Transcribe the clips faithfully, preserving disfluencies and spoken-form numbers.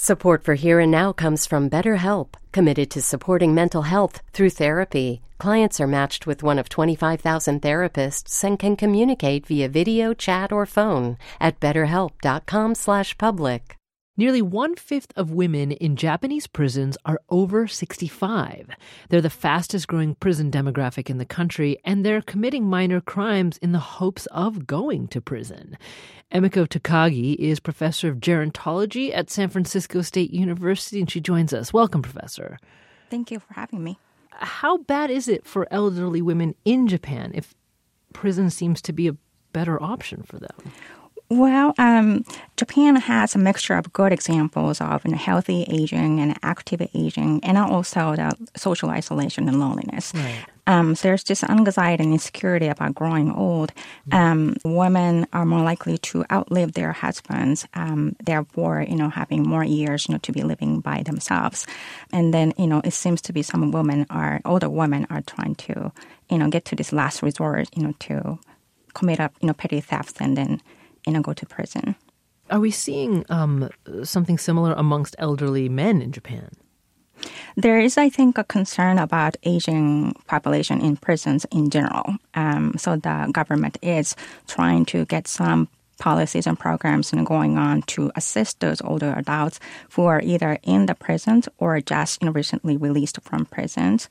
Support for Here and Now comes from BetterHelp, committed to supporting mental health through therapy. Clients are matched with one of twenty-five thousand therapists and can communicate via video, chat, or phone at betterhelp.com slash public. Nearly one-fifth of women in Japanese prisons are over sixty-five. They're the fastest-growing prison demographic in the country, and they're committing minor crimes in the hopes of going to prison. Emiko Takagi is professor of gerontology at San Francisco State University, and she joins us. Welcome, Professor. Thank you for having me. How bad is it for elderly women in Japan if prison seems to be a better option for them? Well, um, Japan has a mixture of good examples of you know, healthy aging and active aging, and also the social isolation and loneliness. Right. Um, so there's this anxiety and insecurity about growing old. Um, women are more likely to outlive their husbands, um, therefore, you know, having more years, you know, to be living by themselves. And then, you know, it seems to be some women are, older women are trying to, you know, get to this last resort, you know, to commit up, you know, petty thefts and then you know, go to prison. Are we seeing um, something similar amongst elderly men in Japan? There is, I think, a concern about aging population in prisons in general. Um, so the government is trying to get some policies and programs you know, going on to assist those older adults who are either in the prisons or just you know, recently released from prisons.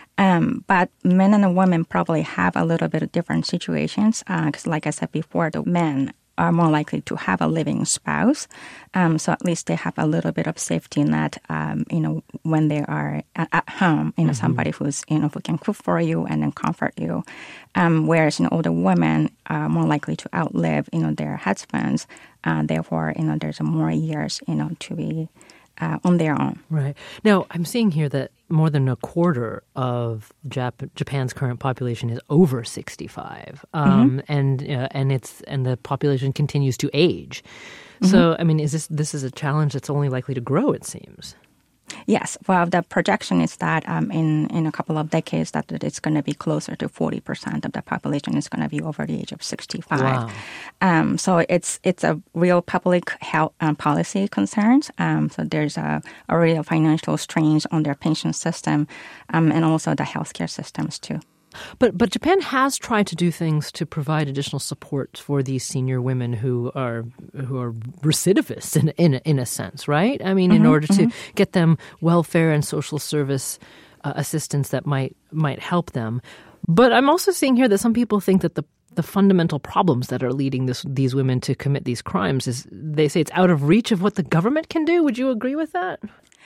Um, but men and women probably have a little bit of different situations because, uh, like I said before, the men are more likely to have a living spouse. Um, so at least they have a little bit of safety net, um, you know, when they are at, at home, you know, mm-hmm. somebody who's, you know, who can cook for you and then comfort you. Um, whereas, you know, older women are more likely to outlive, you know, their husbands. Uh, therefore, you know, there's more years, you know, to be uh, on their own. Right. Now, I'm seeing here that more than a quarter of Jap- Japan's current population is over sixty-five, um, mm-hmm. and uh, and it's and the population continues to age. Mm-hmm. So, I mean, is this this is a challenge that's only likely to grow? It seems. Yes. Well, the projection is that um, in, in a couple of decades that it's going to be closer to forty percent of the population is going to be over the age of sixty-five. Wow. Um, so it's it's a real public health um, policy concerns. Um, so there's a, a real financial strains on their pension system um, and also the healthcare systems too. But but Japan has tried to do things to provide additional support for these senior women who are who are recidivists in in in a sense, right? I mean, mm-hmm, in order mm-hmm. to get them welfare and social service uh, assistance that might might help them. But I'm also seeing here that some people think that the the fundamental problems that are leading this, these women to commit these crimes is they say it's out of reach of what the government can do. Would you agree with that?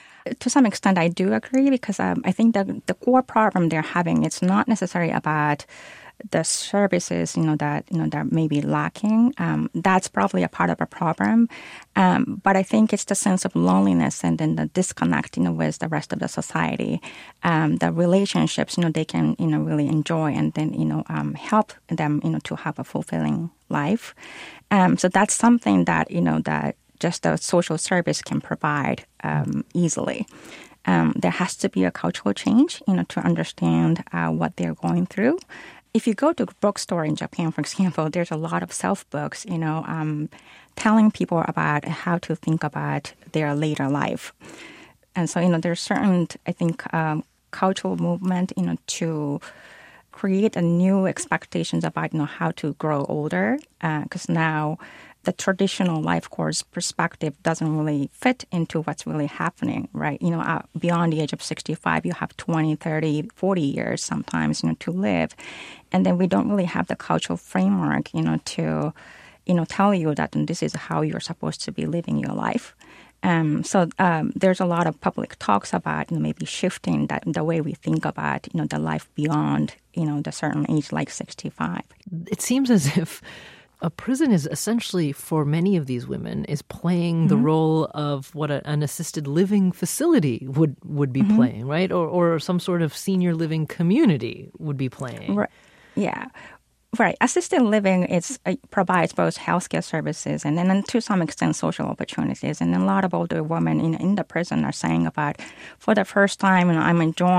To some extent, I do agree because um, I think that the core problem they're having, it's not necessarily about the services, you know, that, you know, that may be lacking. Um, that's probably a part of a problem. Um, but I think it's the sense of loneliness and then the disconnect, you know, with the rest of the society. Um, the relationships, you know, they can, you know, really enjoy and then, you know, um, help them, you know, to have a fulfilling life. Um, so that's something that, you know, that just a social service can provide um, easily. Um, there has to be a cultural change, you know, to understand uh, what they're going through. If you go to a bookstore in Japan, for example, there's a lot of self-books, you know, um, telling people about how to think about their later life. And so, you know, there's certain, I think, um, cultural movement, you know, to create a new expectations about, you know, how to grow older. Because uh, now the traditional life course perspective doesn't really fit into what's really happening, right? You know, uh, beyond the age of sixty-five, you have twenty, thirty, forty years sometimes, you know, to live. And then we don't really have the cultural framework, you know, to, you know, tell you that this is how you're supposed to be living your life. Um, so um, there's a lot of public talks about, you know, maybe shifting that the way we think about, you know, the life beyond, you know, the certain age like sixty-five. It seems as if a prison is essentially, for many of these women, is playing mm-hmm. the role of what a, an assisted living facility would, would be mm-hmm. playing, right? Or or some sort of senior living community would be playing. Right. Yeah. Right. Assisted living is, uh, provides both healthcare services and then to some extent social opportunities. And a lot of older women in, in the prison are saying about, for the first time, you know, I'm enjoying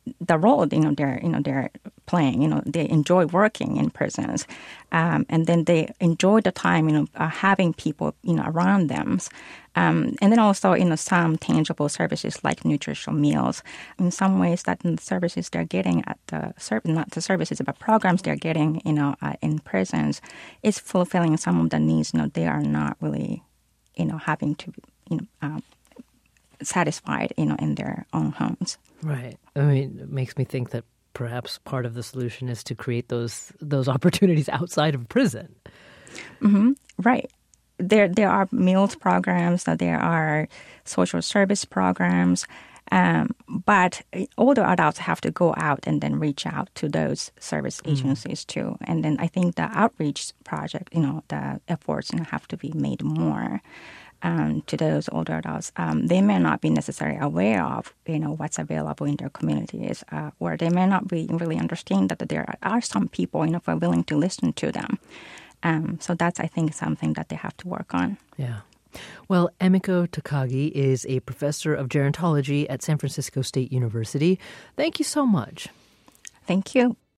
the role, you know, they're, you know, they're playing. You know, they enjoy working in prisons, um, and then they enjoy the time, you know, uh, having people, you know, around them. Um, and then also, you know, some tangible services like nutritional meals. In some ways, that the services they're getting at the service, not the services, but programs they're getting, you know, uh, in prisons, is fulfilling some of the needs. You know, they are not really, you know, having to, you know, um, satisfied, you know, in their own homes. Right. I mean, it makes me think that perhaps part of the solution is to create those those opportunities outside of prison. Mm-hmm. Right. There there are meals programs, there are social service programs, um, but older adults have to go out and then reach out to those service agencies mm-hmm. too. And then I think the outreach project, you know, the efforts, you know, have to be made more. Um, to those older adults, um, they may not be necessarily aware of, you know, what's available in their communities, uh, or they may not be really understand that there are some people, you know, who are willing to listen to them. Um, so that's, I think, something that they have to work on. Yeah. Well, Emiko Takagi is a professor of gerontology at San Francisco State University. Thank you so much. Thank you.